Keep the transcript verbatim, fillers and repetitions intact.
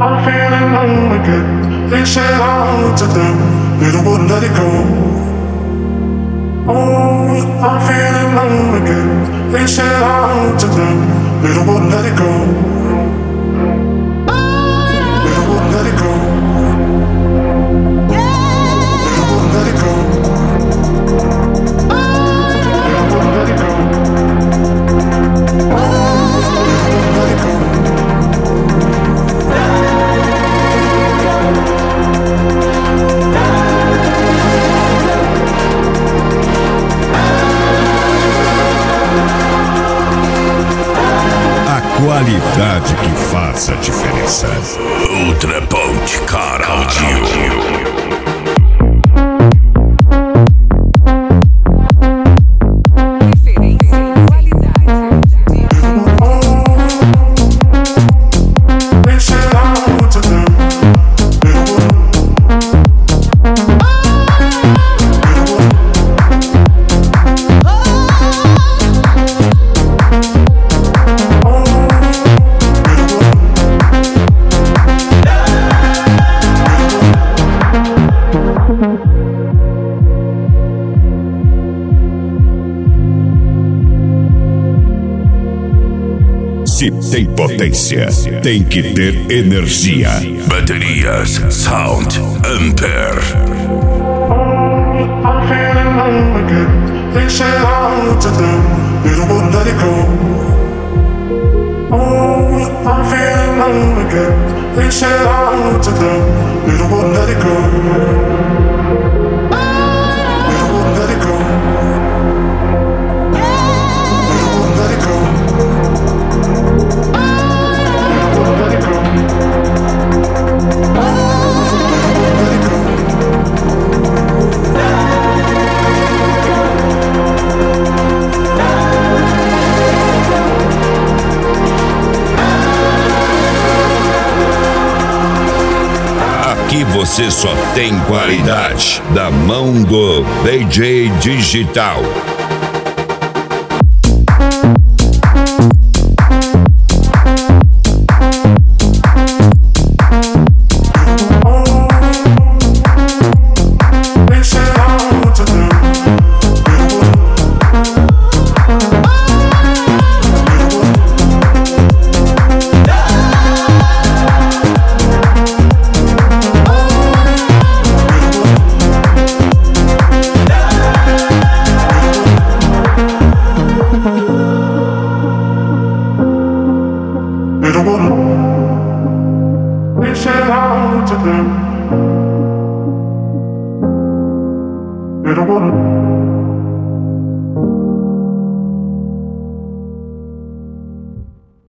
I'm feeling low again. They said out to them, they don't wanna let it go. Oh, I'm feeling low again. They said out to them, they don't wanna let it go. They don't wanna let it go. They don't wanna let it go. They don't wanna let it go. They don't wanna let it go. Qualidade que faz a diferença. Ultra Podcast Audio. Se tem potência, tem que ter energia. Baterias Sound Ampere. I'm feeling low again. They said out to them, they don't wanna let it go. Oh, I'm feeling low again. They said out to them, they don't wanna let it go. They don't wanna let it go. They don't wanna let it go. They don't wanna let it go. Aqui você só tem qualidade da mão do D J Digital. They don't wanna